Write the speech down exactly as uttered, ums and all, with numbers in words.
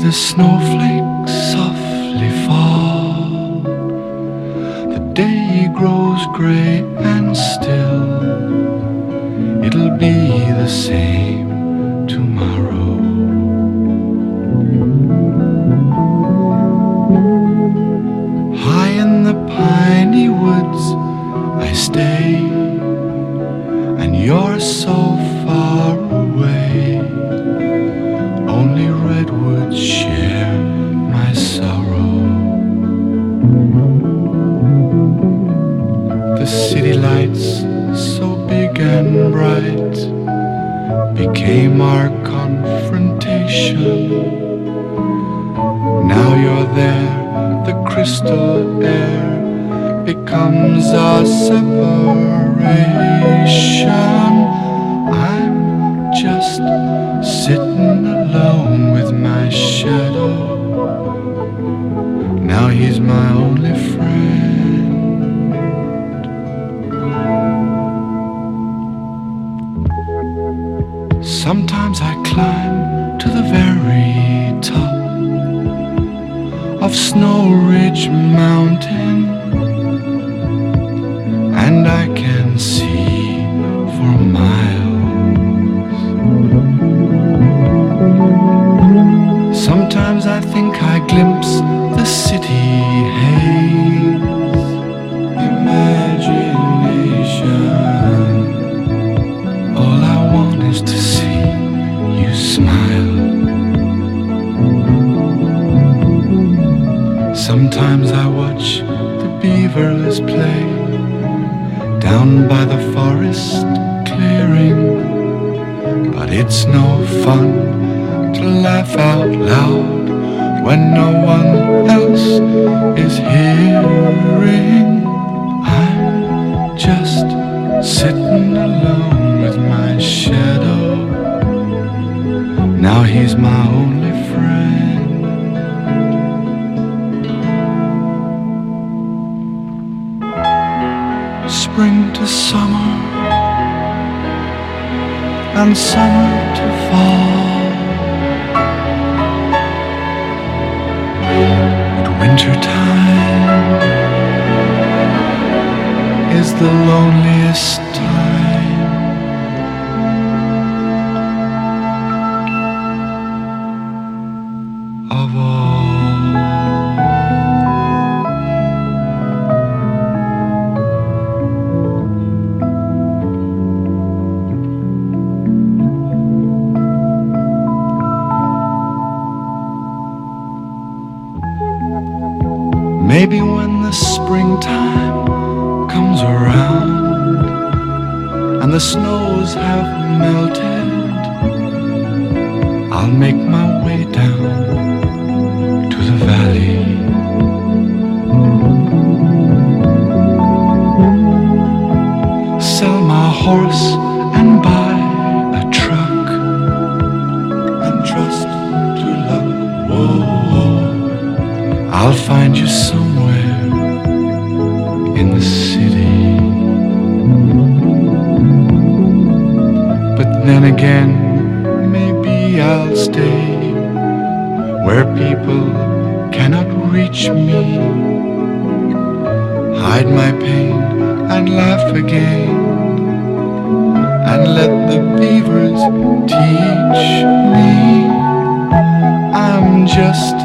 the snowflakes softly fall, the day grows gray and still, it'll be the same tomorrow. High in the piney woods I stay, and you're so far away. Only redwoods share my sorrow. The city lights, so big and bright, became our confrontation. Now you're there, the crystal air becomes our separation. I'm just sitting alone with my shadow. Now he's my only friend. Sometimes I climb to the very top of Snow Ridge Mountain, and I can see for miles. Sometimes I think I glimpse the city haze. Imagination. All I want is to see you smile. Sometimes I watch the beavers play down by the forest clearing, but it's no fun to laugh out loud when no one else is hearing. I'm just sitting alone with my shadow. Now he's my only friend. Spring to summer, and summer to fall, but winter time is the loneliest time. Of all. Maybe when the springtime comes around and the snows have melted, I'll make my way down to the valley. Sell my horse and buy a truck and trust to luck. Whoa, whoa. I'll find you somewhere in the city. But then again, maybe I'll stay where people cannot reach me. Hide my pain and laugh again, and let the beavers teach me. I'm just